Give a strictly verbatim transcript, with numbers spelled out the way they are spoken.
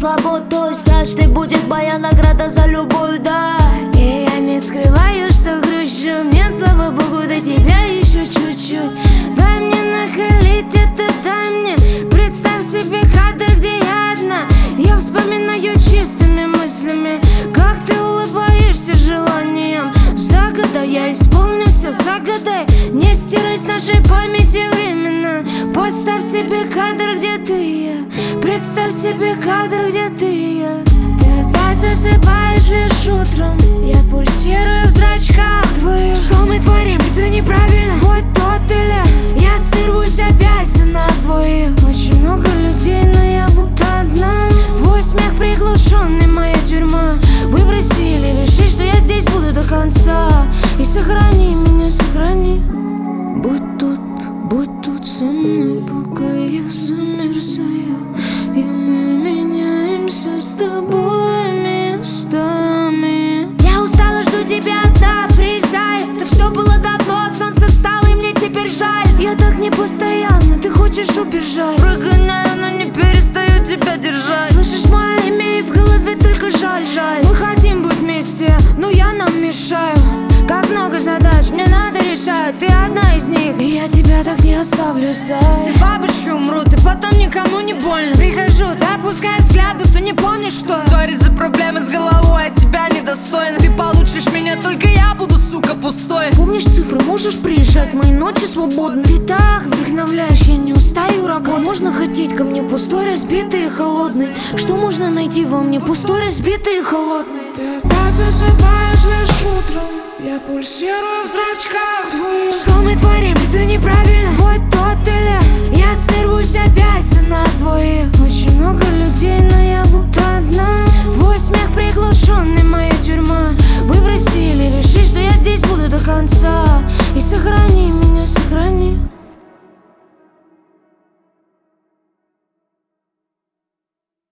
слабо, то страшной будет моя награда за любовь, да. И я не скрываю, что грущу. Мне, слава богу, до тебя еще чуть-чуть. Дай мне накалить это, дай мне. Представь себе кадр, где я одна. Я вспоминаю чистыми мыслями, как ты улыбаешься желанием. Загадай, я исполню все, загадай. Не стирай с нашей памяти временно. Поставь себе кадр, где ты я. Представь себе кадр, где ты я. Ты опять засыпаешь лишь утром. Я пульсирую в зрачках твоих. Что мы творим, это неправильно. Вот тот или я сорвусь опять на своих. Очень много людей, но я будто одна. Твой смех приглушенный, моя тюрьма. Выброси или реши, что я здесь буду до конца. И сохрани меня, сохрани. Будь тут, будь тут со мной, пока я замерзаю. И мы меняемся с тобой местами. Я устала, жду тебя одна, приезжай. Это все было давно, солнце встало и мне теперь жаль. Я так не постоянно, ты хочешь убежать. Прогоняю, но не перестаю тебя держать. Слышишь мое имя и в голове только жаль, жаль. Мы хотим быть вместе, но я нам мешаю. Как много задач мне надо решать, ты одна из них, и я тебя так не оставлю, Зай. Все бабушки умрут, и потом никому не больно. Прихожу, ты опускаешь взгляд, будто не помнишь, кто я. Сори за проблемы с головой, от тебя недостойна. Ты получишь меня, только я буду, сука, пустой. Помнишь цифры, можешь приезжать, мои ночи свободны. Ты так вдохновляешь, я не устаю работать. Можно хотеть ко мне пустой, разбитый и холодный. Что можно найти во мне пустой, разбитый и холодный? Ты опять засыпаешь лишь утром. Я пульсирую в зрачках твоих. Что мы творим, это неправильно. Вот тот или я сорвусь опять на своих. Очень много людей, но я будто одна. Твой смех приглушенный, моя тюрьма. Выброси или реши, что я здесь буду до конца. И сохрани меня, сохрани.